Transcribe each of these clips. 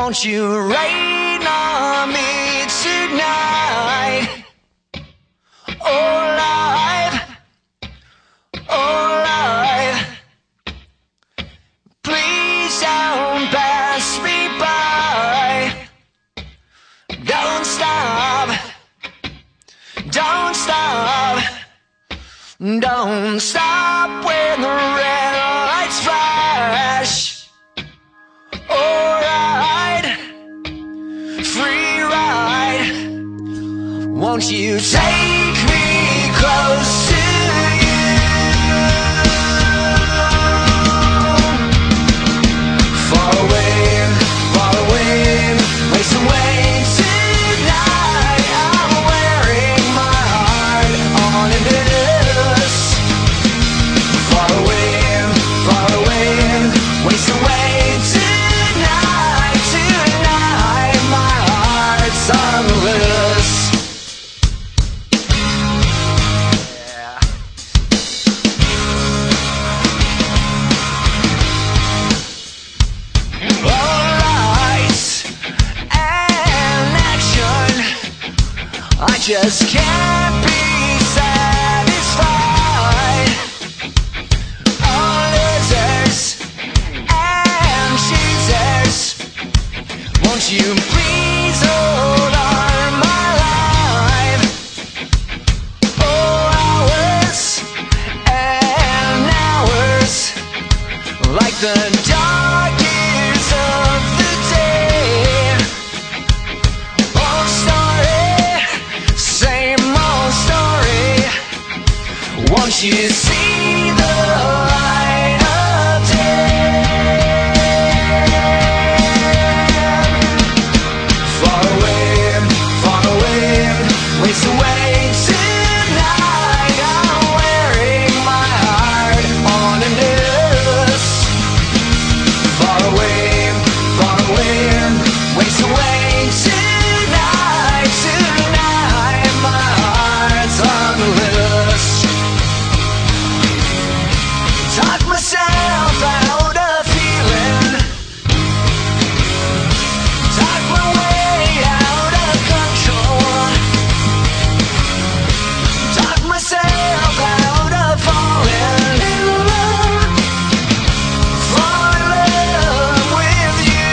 Won't you rain on me tonight? Oh, life, oh, life, please don't pass me by. Don't stop, don't stop, don't stop when the red lights flash. Alright, free ride. Won't you take me close to you? Far away, waste away tonight. I'm wearing my heart on a noose. Far away, waste away tonight. Tonight, my heart's on the loose. I just can't be satisfied. Oh, losers and cheaters, won't you please hold on my life? Oh, hours and hours, like the dark years of the day. Old story, same old story. Won't you see the light of day? Far away, waste away tonight. I'm wearing my heart on a noose. Far away, waste away tonight. Tonight, my heart's on the loose. Talk myself out of feeling, talk my way out of control, talk myself out of falling in love, fall in love with you.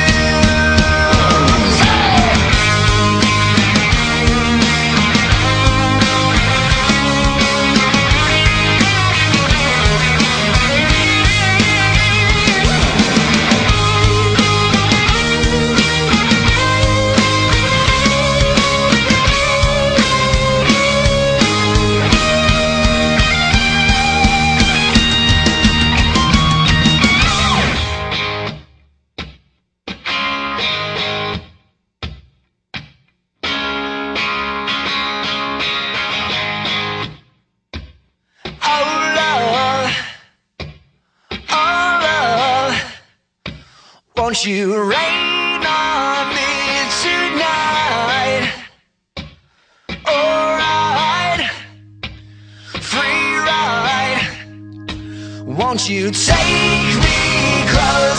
Oh, love, won't you rain on me tonight? Alright, free ride. Won't you take me close?